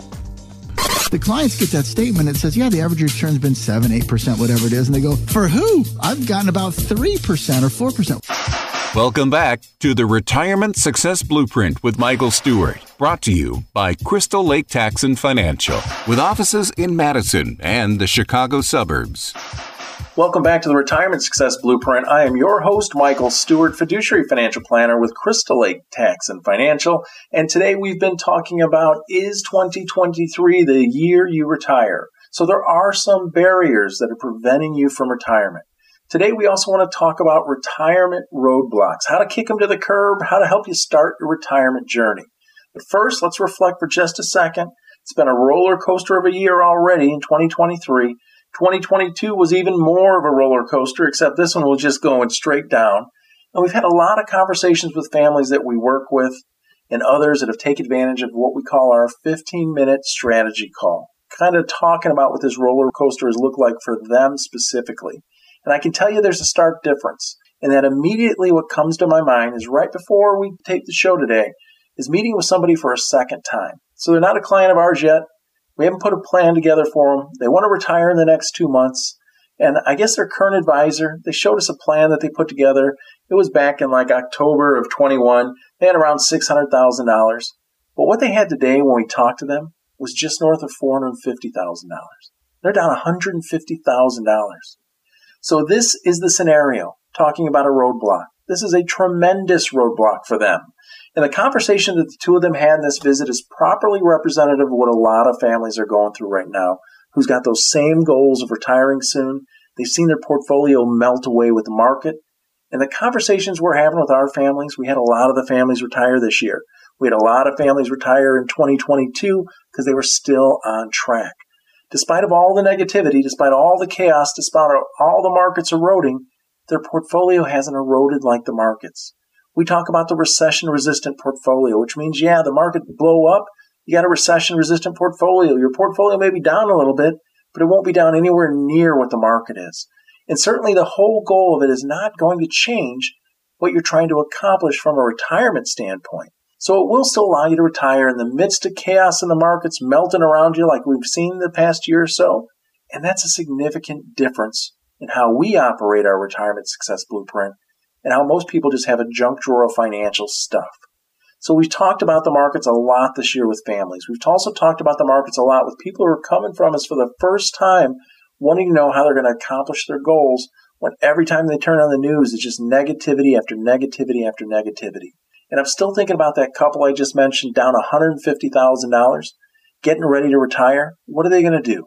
The clients get that statement that says, yeah, the average return's been seven, eight percent, whatever it is. And they go, for who? I've gotten about three percent or four percent. Welcome back to the Retirement Success Blueprint with Michael Stewart, brought to you by Crystal Lake Tax and Financial, with offices in Madison and the Chicago suburbs. Welcome back to the Retirement Success Blueprint. I am your host, Michael Stewart, fiduciary financial planner with Crystal Lake Tax and Financial. And today we've been talking about, is twenty twenty-three the year you retire? So there are some barriers that are preventing you from retirement. Today we also want to talk about retirement roadblocks, how to kick them to the curb, how to help you start your retirement journey. But first, let's reflect for just a second. It's been a roller coaster of a year already in twenty twenty-three. twenty twenty-two was even more of a roller coaster, except this one was just going straight down. And we've had a lot of conversations with families that we work with and others that have taken advantage of what we call our fifteen-minute strategy call, kind of talking about what this roller coaster has looked like for them specifically. And I can tell you there's a stark difference, and that immediately what comes to my mind is right before we tape the show today is meeting with somebody for a second time. So they're not a client of ours yet. We haven't put a plan together for them. They want to retire in the next two months. And I guess their current advisor, they showed us a plan that they put together. It was back in like October of twenty-one. They had around six hundred thousand dollars. But what they had today when we talked to them was just north of four hundred fifty thousand dollars. They're down one hundred fifty thousand dollars. So this is the scenario, talking about a roadblock. This is a tremendous roadblock for them. And the conversation that the two of them had in this visit is properly representative of what a lot of families are going through right now, who's got those same goals of retiring soon. They've seen their portfolio melt away with the market. And the conversations we're having with our families, we had a lot of the families retire this year. We had a lot of families retire in twenty twenty-two because they were still on track. Despite of all the negativity, despite all the chaos, despite all the markets eroding, their portfolio hasn't eroded like the markets. We talk about the recession-resistant portfolio, which means, yeah, the market blow up. You got a recession-resistant portfolio. Your portfolio may be down a little bit, but it won't be down anywhere near what the market is. And certainly the whole goal of it is not going to change what you're trying to accomplish from a retirement standpoint. So it will still allow you to retire in the midst of chaos in the markets melting around you like we've seen in the past year or so. And that's a significant difference in how we operate our retirement success blueprint and how most people just have a junk drawer of financial stuff. So we've talked about the markets a lot this year with families. We've also talked about the markets a lot with people who are coming from us for the first time, wanting to know how they're going to accomplish their goals, when every time they turn on the news, it's just negativity after negativity after negativity. And I'm still thinking about that couple I just mentioned, down one hundred fifty thousand dollars, getting ready to retire. What are they going to do?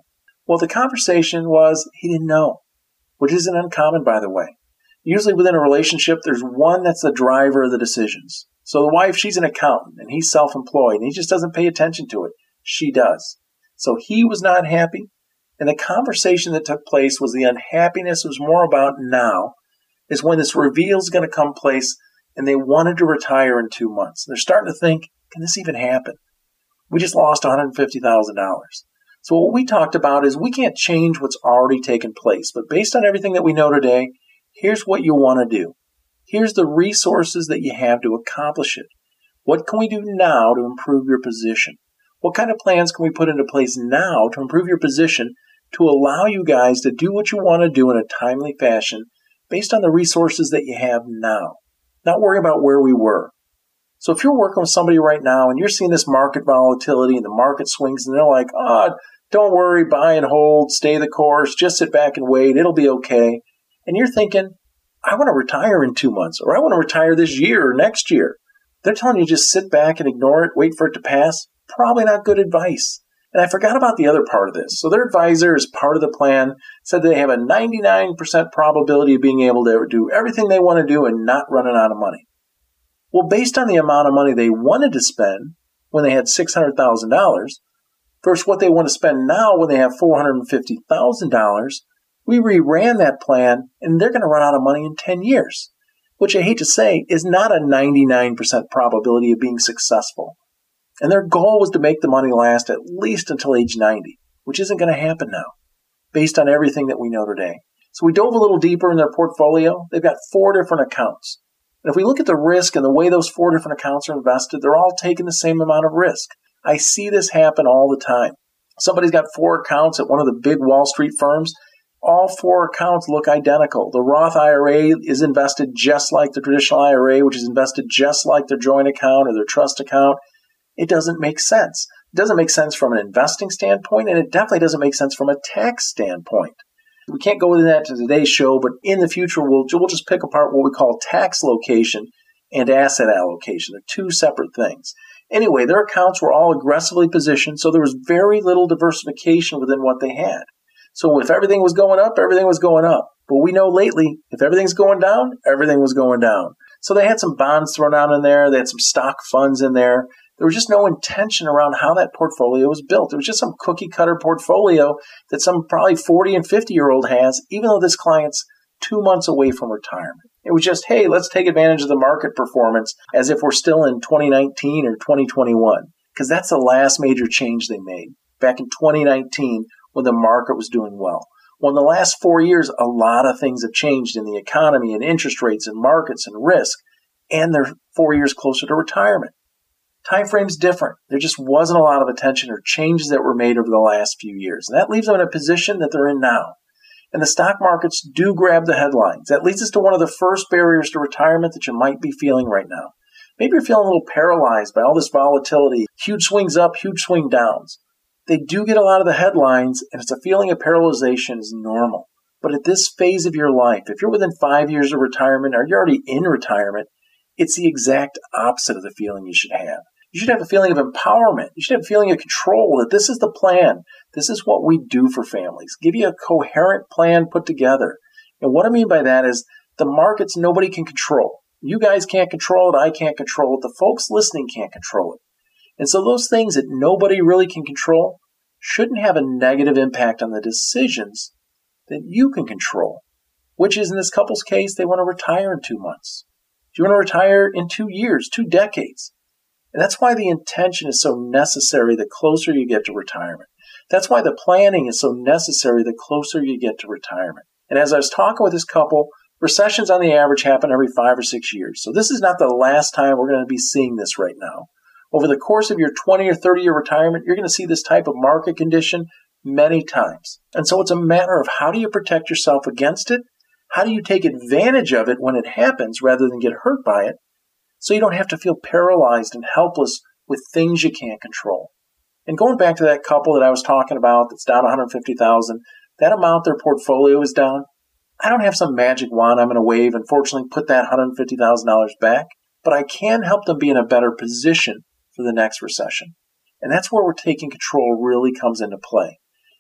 Well, the conversation was he didn't know, which isn't uncommon, by the way. Usually within a relationship, there's one that's the driver of the decisions. So the wife, she's an accountant, and he's self-employed, and he just doesn't pay attention to it. She does. So he was not happy, and the conversation that took place was the unhappiness was more about now, is when this reveal is going to come place, and they wanted to retire in two months. They're starting to think, can this even happen? We just lost one hundred fifty thousand dollars. So what we talked about is we can't change what's already taken place, but based on everything that we know today, here's what you want to do. Here's the resources that you have to accomplish it. What can we do now to improve your position? What kind of plans can we put into place now to improve your position to allow you guys to do what you want to do in a timely fashion based on the resources that you have now? Not worry about where we were. So if you're working with somebody right now and you're seeing this market volatility and the market swings and they're like, oh, don't worry, buy and hold, stay the course, just sit back and wait, it'll be okay. And you're thinking, I want to retire in two months or I want to retire this year or next year. They're telling you just sit back and ignore it, wait for it to pass. Probably not good advice. And I forgot about the other part of this. So their advisor, as part of the plan, said they have a ninety-nine percent probability of being able to do everything they want to do and not running out of money. Well, based on the amount of money they wanted to spend when they had six hundred thousand dollars versus what they want to spend now when they have four hundred fifty thousand dollars, we reran that plan and they're going to run out of money in ten years, which I hate to say is not a ninety-nine percent probability of being successful. And their goal was to make the money last at least until age ninety, which isn't going to happen now, based on everything that we know today. So we dove a little deeper in their portfolio. They've got four different accounts. And if we look at the risk and the way those four different accounts are invested, they're all taking the same amount of risk. I see this happen all the time. Somebody's got four accounts at one of the big Wall Street firms. All four accounts look identical. The Roth I R A is invested just like the traditional I R A, which is invested just like their joint account or their trust account. It doesn't make sense. It doesn't make sense from an investing standpoint, and it definitely doesn't make sense from a tax standpoint. We can't go into that to today's show, but in the future, we'll, we'll just pick apart what we call tax location and asset allocation. They're two separate things. Anyway, their accounts were all aggressively positioned, so there was very little diversification within what they had. So if everything was going up, everything was going up. But we know lately, if everything's going down, everything was going down. So they had some bonds thrown out in there. They had some stock funds in there. There was just no intention around how that portfolio was built. It was just some cookie-cutter portfolio that some probably forty and fifty-year-old has, even though this client's two months away from retirement. It was just, hey, let's take advantage of the market performance as if we're still in twenty nineteen or twenty twenty-one, because that's the last major change they made back in twenty nineteen when the market was doing well. Well, in the last four years, a lot of things have changed in the economy and interest rates and markets and risk, and they're four years closer to retirement. Time frame's different. There just wasn't a lot of attention or changes that were made over the last few years. And that leaves them in a position that they're in now. And the stock markets do grab the headlines. That leads us to one of the first barriers to retirement that you might be feeling right now. Maybe you're feeling a little paralyzed by all this volatility, huge swings up, huge swing downs. They do get a lot of the headlines, and it's a feeling of paralyzation is normal. But at this phase of your life, if you're within five years of retirement or you're already in retirement, it's the exact opposite of the feeling you should have. You should have a feeling of empowerment. You should have a feeling of control, that this is the plan. This is what we do for families. Give you a coherent plan put together. And what I mean by that is the markets nobody can control. You guys can't control it. I can't control it. The folks listening can't control it. And so those things that nobody really can control shouldn't have a negative impact on the decisions that you can control, which is in this couple's case, they want to retire in two months. Do you want to retire in two years, two decades? And that's why the intention is so necessary the closer you get to retirement. That's why the planning is so necessary the closer you get to retirement. And as I was talking with this couple, recessions on the average happen every five or six years. So this is not the last time we're going to be seeing this right now. Over the course of your twenty or thirty year retirement, you're going to see this type of market condition many times. And so it's a matter of how do you protect yourself against it? How do you take advantage of it when it happens rather than get hurt by it? So you don't have to feel paralyzed and helpless with things you can't control. And going back to that couple that I was talking about that's down one hundred fifty thousand dollars, that amount their portfolio is down, I don't have some magic wand I'm going to wave and fortunately put that one hundred fifty thousand dollars back, but I can help them be in a better position for the next recession. And that's where we're taking control really comes into play.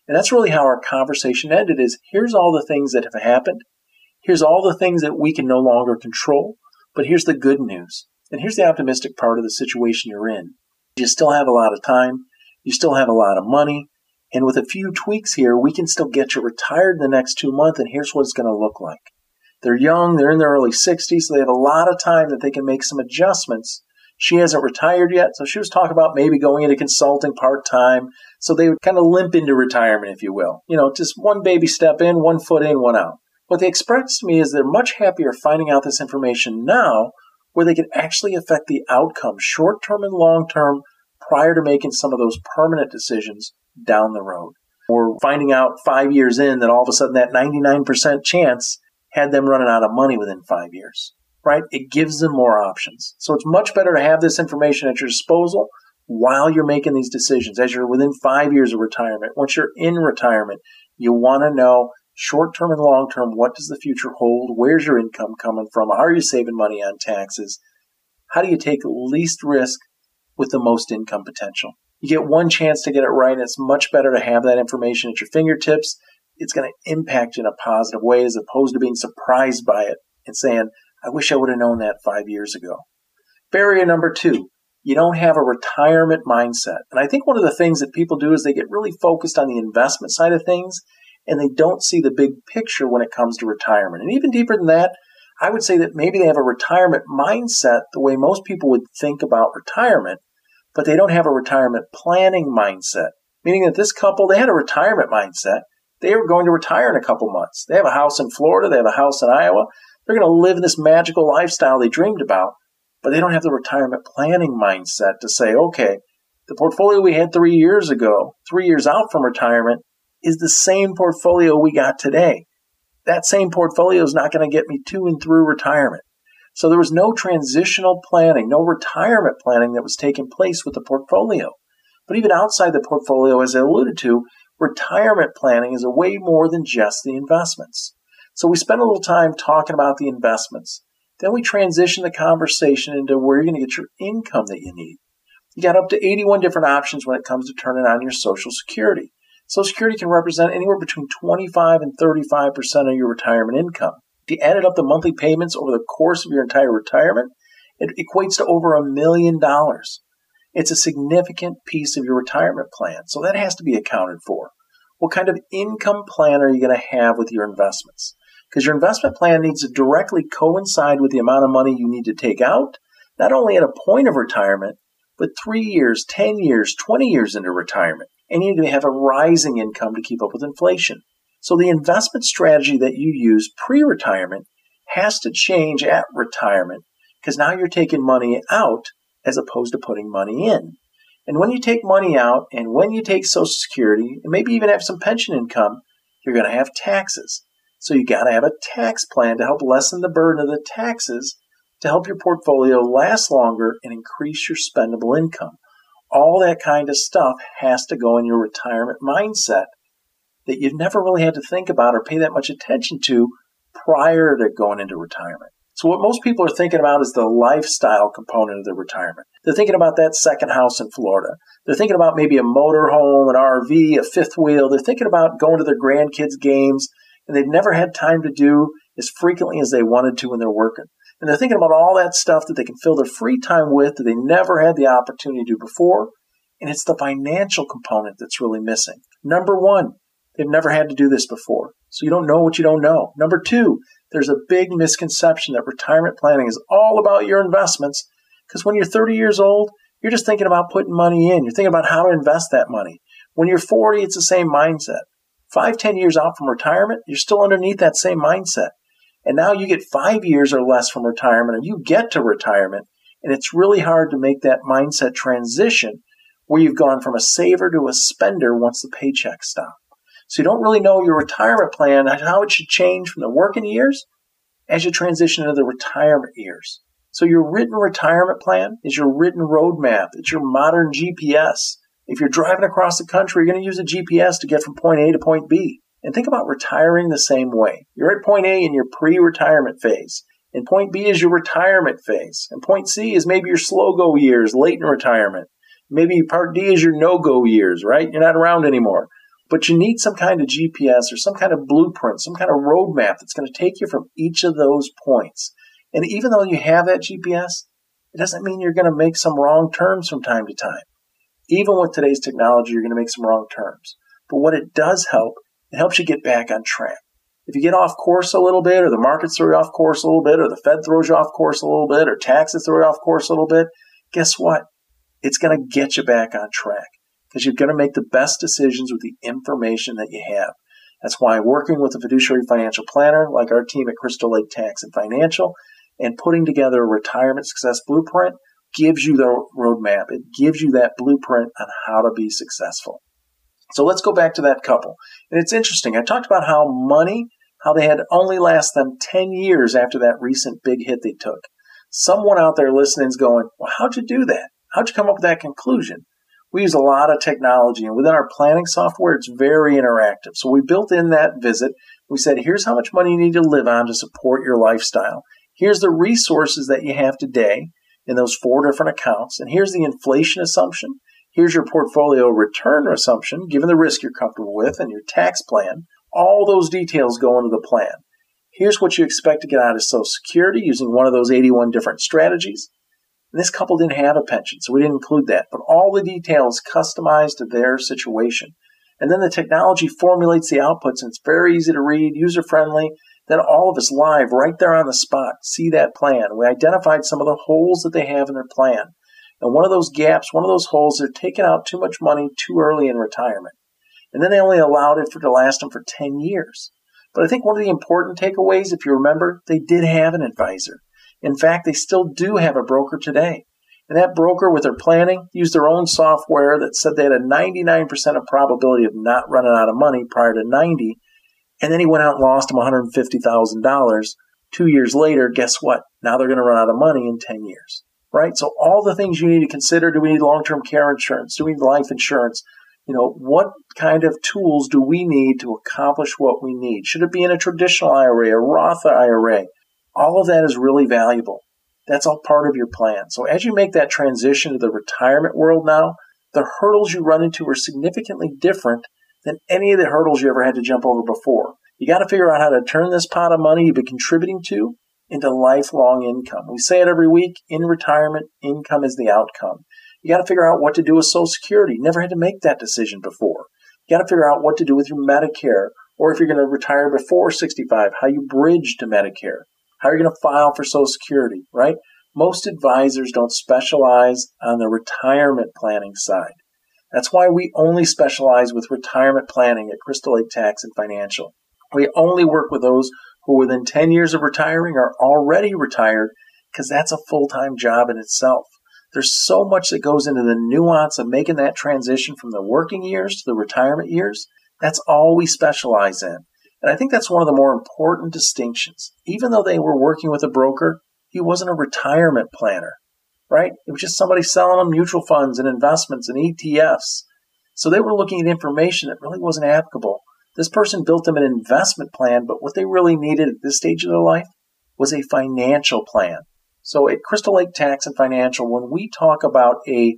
And that's really how our conversation ended is here's all the things that have happened. Here's all the things that we can no longer control. But here's the good news. And here's the optimistic part of the situation you're in. You still have a lot of time. You still have a lot of money. And with a few tweaks here, we can still get you retired in the next two months. And here's what it's going to look like. They're young. They're in their early sixties. So they have a lot of time that they can make some adjustments. She hasn't retired yet. So she was talking about maybe going into consulting part-time. So they would kind of limp into retirement, if you will. You know, just one baby step in, one foot in, one out. What they expressed to me is they're much happier finding out this information now where they can actually affect the outcome short-term and long-term prior to making some of those permanent decisions down the road. Or finding out five years in that all of a sudden that ninety-nine percent chance had them running out of money within five years, right? It gives them more options. So it's much better to have this information at your disposal while you're making these decisions. As you're within five years of retirement, once you're in retirement, you want to know short-term and long-term, what does the future hold? Where's your income coming from? How are you saving money on taxes? How do you take least risk with the most income potential? You get one chance to get it right, and it's much better to have that information at your fingertips. It's going to impact you in a positive way as opposed to being surprised by it and saying, I wish I would have known that five years ago. Barrier number two, you don't have a retirement mindset. And I think one of the things that people do is they get really focused on the investment side of things, and they don't see the big picture when it comes to retirement. And even deeper than that, I would say that maybe they have a retirement mindset the way most people would think about retirement, but they don't have a retirement planning mindset, meaning that this couple, they had a retirement mindset. They were going to retire in a couple months. They have a house in Florida. They have a house in Iowa. They're going to live this magical lifestyle they dreamed about, but they don't have the retirement planning mindset to say, okay, the portfolio we had three years ago, three years out from retirement, is the same portfolio we got today. That same portfolio is not going to get me to and through retirement. So there was no transitional planning, no retirement planning that was taking place with the portfolio. But even outside the portfolio, as I alluded to, retirement planning is a way more than just the investments. So we spent a little time talking about the investments. Then we transitioned the conversation into where you're going to get your income that you need. You got up to eighty-one different options when it comes to turning on your Social Security. Social Security can represent anywhere between twenty-five and thirty-five percent of your retirement income. If you added up the monthly payments over the course of your entire retirement, it equates to over a million dollars. It's a significant piece of your retirement plan, so that has to be accounted for. What kind of income plan are you going to have with your investments? Because your investment plan needs to directly coincide with the amount of money you need to take out, not only at a point of retirement, but three years, ten years, twenty years into retirement. And you need to have a rising income to keep up with inflation. So the investment strategy that you use pre-retirement has to change at retirement because now you're taking money out as opposed to putting money in. And when you take money out and when you take Social Security and maybe even have some pension income, you're going to have taxes. So you got to have a tax plan to help lessen the burden of the taxes to help your portfolio last longer and increase your spendable income. All that kind of stuff has to go in your retirement mindset that you've never really had to think about or pay that much attention to prior to going into retirement. So what most people are thinking about is the lifestyle component of their retirement. They're thinking about that second house in Florida. They're thinking about maybe a motor home, an R V, a fifth wheel. They're thinking about going to their grandkids' games, and they've never had time to do as frequently as they wanted to when they're working. And they're thinking about all that stuff that they can fill their free time with that they never had the opportunity to do before. And it's the financial component that's really missing. Number one, they've never had to do this before. So you don't know what you don't know. Number two, there's a big misconception that retirement planning is all about your investments. Because when you're thirty years old, you're just thinking about putting money in. You're thinking about how to invest that money. When you're forty, it's the same mindset. Five, ten years out from retirement, you're still underneath that same mindset. And now you get five years or less from retirement, and you get to retirement, and it's really hard to make that mindset transition where you've gone from a saver to a spender once the paychecks stop. So you don't really know your retirement plan, how it should change from the working years as you transition into the retirement years. So your written retirement plan is your written roadmap. It's your modern G P S. If you're driving across the country, you're going to use a G P S to get from point A to point B. And think about retiring the same way. You're at point A in your pre-retirement phase, and point B is your retirement phase, and point C is maybe your slow-go years, late in retirement. Maybe part D is your no-go years, right? You're not around anymore. But you need some kind of G P S or some kind of blueprint, some kind of roadmap that's going to take you from each of those points. And even though you have that G P S, it doesn't mean you're going to make some wrong turns from time to time. Even with today's technology, you're going to make some wrong turns. But what it does help, it helps you get back on track. If you get off course a little bit, or the markets throw you off course a little bit, or the Fed throws you off course a little bit, or taxes throw you off course a little bit, guess what? It's going to get you back on track because you're going to make the best decisions with the information that you have. That's why working with a fiduciary financial planner like our team at Crystal Lake Tax and Financial and putting together a retirement success blueprint gives you the roadmap. It gives you that blueprint on how to be successful. So let's go back to that couple. And it's interesting. I talked about how money, how they had only last them ten years after that recent big hit they took. Someone out there listening is going, well, how'd you do that? How'd you come up with that conclusion? We use a lot of technology, and within our planning software, it's very interactive. So we built in that visit. We said, here's how much money you need to live on to support your lifestyle. Here's the resources that you have today in those four different accounts. And here's the inflation assumption. Here's your portfolio return assumption, given the risk you're comfortable with, and your tax plan. All those details go into the plan. Here's what you expect to get out of Social Security using one of those eighty-one different strategies. And this couple didn't have a pension, so we didn't include that. But all the details customized to their situation. And then the technology formulates the outputs, and it's very easy to read, user-friendly. Then all of us live, right there on the spot, see that plan. We identified some of the holes that they have in their plan. And one of those gaps, one of those holes, they're taking out too much money too early in retirement. And then they only allowed it for to last them for ten years. But I think one of the important takeaways, if you remember, they did have an advisor. In fact, they still do have a broker today. And that broker, with their planning, used their own software that said they had a ninety-nine percent of probability of not running out of money prior to ninety. And then he went out and lost them one hundred fifty thousand dollars. Two years later, guess what? Now they're going to run out of money in ten years. Right? So all the things you need to consider, do we need long-term care insurance? Do we need life insurance? You know, what kind of tools do we need to accomplish what we need? Should it be in a traditional I R A, a Roth I R A? All of that is really valuable. That's all part of your plan. So as you make that transition to the retirement world now, the hurdles you run into are significantly different than any of the hurdles you ever had to jump over before. You got to figure out how to turn this pot of money you've been contributing to into lifelong income. We say it every week, in retirement, income is the outcome. You got to figure out what to do with Social Security. Never had to make that decision before. You got to figure out what to do with your Medicare, or if you're going to retire before sixty-five, how you bridge to Medicare. How are you going to file for Social Security, right? Most advisors don't specialize on the retirement planning side. That's why we only specialize with retirement planning at Crystal Lake Tax and Financial. We only work with those who within ten years of retiring are already retired, because that's a full-time job in itself. There's so much that goes into the nuance of making that transition from the working years to the retirement years. That's all we specialize in. And I think that's one of the more important distinctions. Even though they were working with a broker, he wasn't a retirement planner, right? It was just somebody selling them mutual funds and investments and E T Fs. So they were looking at information that really wasn't applicable. This person built them an investment plan, but what they really needed at this stage of their life was a financial plan. So at Crystal Lake Tax and Financial, when we talk about a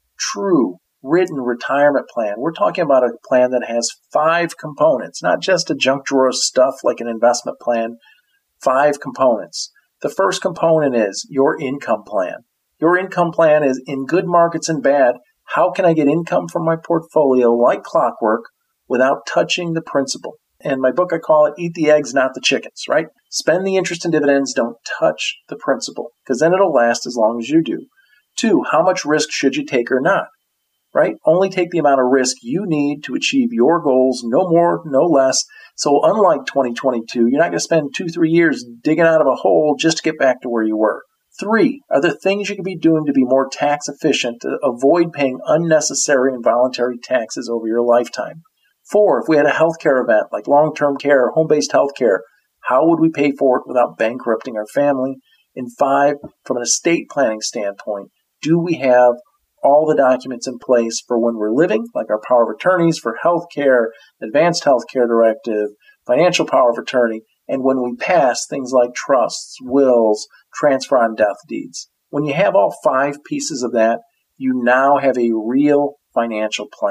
true written retirement plan, we're talking about a plan that has five components, not just a junk drawer of stuff like an investment plan, five components. The first component is your income plan. Your income plan is in good markets and bad. How can I get income from my portfolio like clockwork without touching the principal? In my book, I call it eat the eggs, not the chickens, right? Spend the interest and dividends, don't touch the principal, because then it'll last as long as you do. Two, how much risk should you take or not? Right? Only take the amount of risk you need to achieve your goals, no more, no less. So unlike twenty twenty-two, you're not going to spend two, three years digging out of a hole just to get back to where you were. Three, are there things you could be doing to be more tax efficient to avoid paying unnecessary and voluntary taxes over your lifetime? Four, if we had a healthcare event like long-term care or home-based healthcare, how would we pay for it without bankrupting our family? And five, from an estate planning standpoint, do we have all the documents in place for when we're living, like our power of attorneys for healthcare, advanced healthcare directive, financial power of attorney, and when we pass, things like trusts, wills, transfer on death deeds. When you have all five pieces of that, you now have a real financial plan.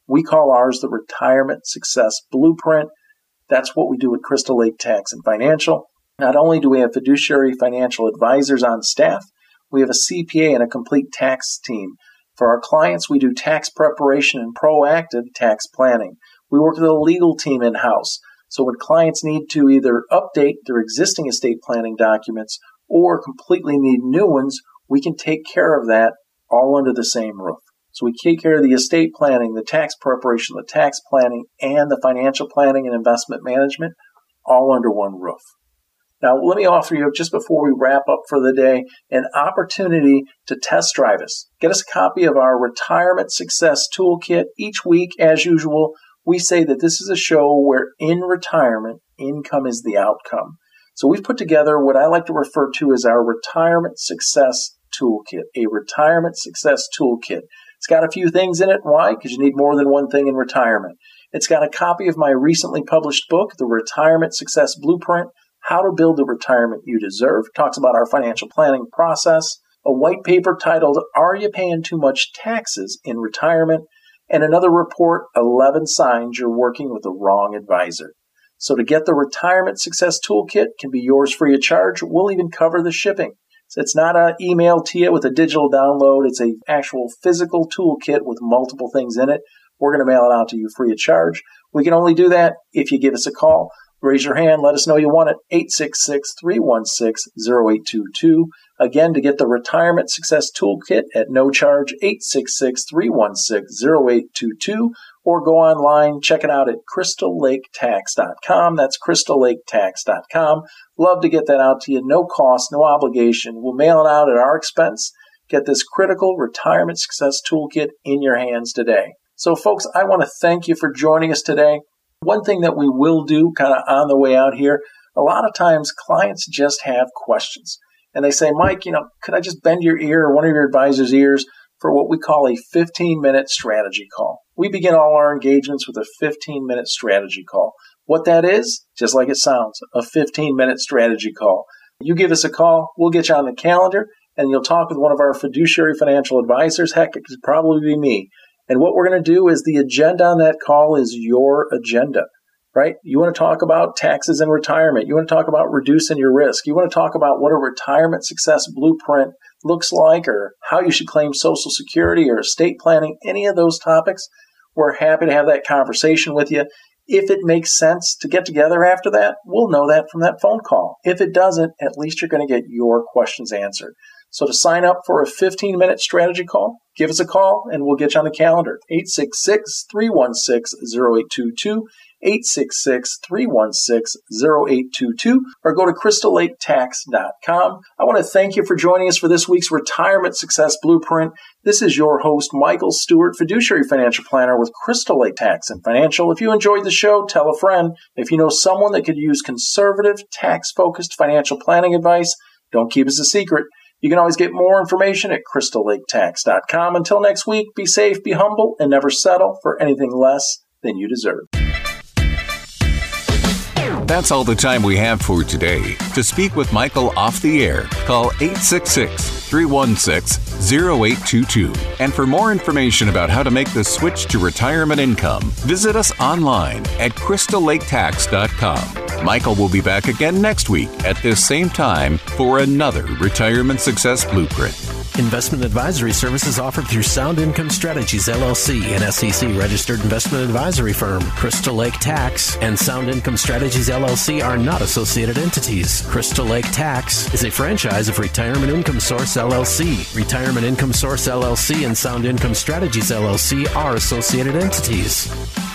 We call ours the Retirement Success Blueprint. That's what we do at Crystal Lake Tax and Financial. Not only do we have fiduciary financial advisors on staff, we have a C P A and a complete tax team. For our clients, we do tax preparation and proactive tax planning. We work with a legal team in-house. So when clients need to either update their existing estate planning documents or completely need new ones, we can take care of that all under the same roof. So we take care of the estate planning, the tax preparation, the tax planning, and the financial planning and investment management all under one roof. Now, let me offer you, just before we wrap up for the day, an opportunity to test drive us. Get us a copy of our Retirement Success Toolkit. Each week, as usual, we say that this is a show where in retirement, income is the outcome. So we've put together what I like to refer to as our Retirement Success Toolkit, a Retirement Success Toolkit. It's got a few things in it. Why? Because you need more than one thing in retirement. It's got a copy of my recently published book, The Retirement Success Blueprint, How to Build the Retirement You Deserve. Talks about our financial planning process. A white paper titled, Are You Paying Too Much Taxes in Retirement? And another report, eleven Signs You're Working with the Wrong Advisor. So to get the Retirement Success Toolkit, can be yours free of charge. We'll even cover the shipping. So it's not an email to you with a digital download. It's an actual physical toolkit with multiple things in it. We're going to mail it out to you free of charge. We can only do that if you give us a call. Raise your hand. Let us know you want it. eight six six, three one six, zero eight two two. Again, to get the Retirement Success Toolkit at no charge, eight six six, three one six, zero eight two two. Or go online, check it out at crystal lake tax dot com. That's crystal lake tax dot com. Love to get that out to you. No cost, no obligation. We'll mail it out at our expense. Get this critical Retirement Success Toolkit in your hands today. So, folks, I want to thank you for joining us today. One thing that we will do kind of on the way out here, a lot of times clients just have questions. And they say, Mike, you know, could I just bend your ear or one of your advisor's ears for what we call a fifteen-minute strategy call? We begin all our engagements with a fifteen-minute strategy call. What that is, just like it sounds, a fifteen-minute strategy call. You give us a call, we'll get you on the calendar, and you'll talk with one of our fiduciary financial advisors. Heck, it could probably be me. And what we're going to do is the agenda on that call is your agenda, right? You want to talk about taxes and retirement. You want to talk about reducing your risk. You want to talk about what a retirement success blueprint looks like, or how you should claim Social Security or estate planning, any of those topics. We're happy to have that conversation with you. If it makes sense to get together after that, we'll know that from that phone call. If it doesn't, at least you're going to get your questions answered. So to sign up for a fifteen-minute strategy call, give us a call and we'll get you on the calendar. eight six six, three one six, zero eight two two, eight six six, three one six, zero eight two two, or go to crystal lake tax dot com. I want to thank you for joining us for this week's Retirement Success Blueprint. This is your host, Michael Stewart, fiduciary financial planner with Crystal Lake Tax and Financial. If you enjoyed the show, tell a friend. If you know someone that could use conservative, tax-focused financial planning advice, don't keep us a secret. You can always get more information at crystal lake tax dot com. Until next week, be safe, be humble, and never settle for anything less than you deserve. That's all the time we have for today. To speak with Michael off the air, call eight six six, three one six, zero eight two two. And for more information about how to make the switch to retirement income, visit us online at crystal lake tax dot com. Michael will be back again next week at this same time for another Retirement Success Blueprint. Investment advisory services offered through Sound Income Strategies, L L C, an S E C-registered investment advisory firm. Crystal Lake Tax and Sound Income Strategies, L L C are not associated entities. Crystal Lake Tax is a franchise of Retirement Income Source, L L C. Retirement Income Source, L L C and Sound Income Strategies, L L C are associated entities.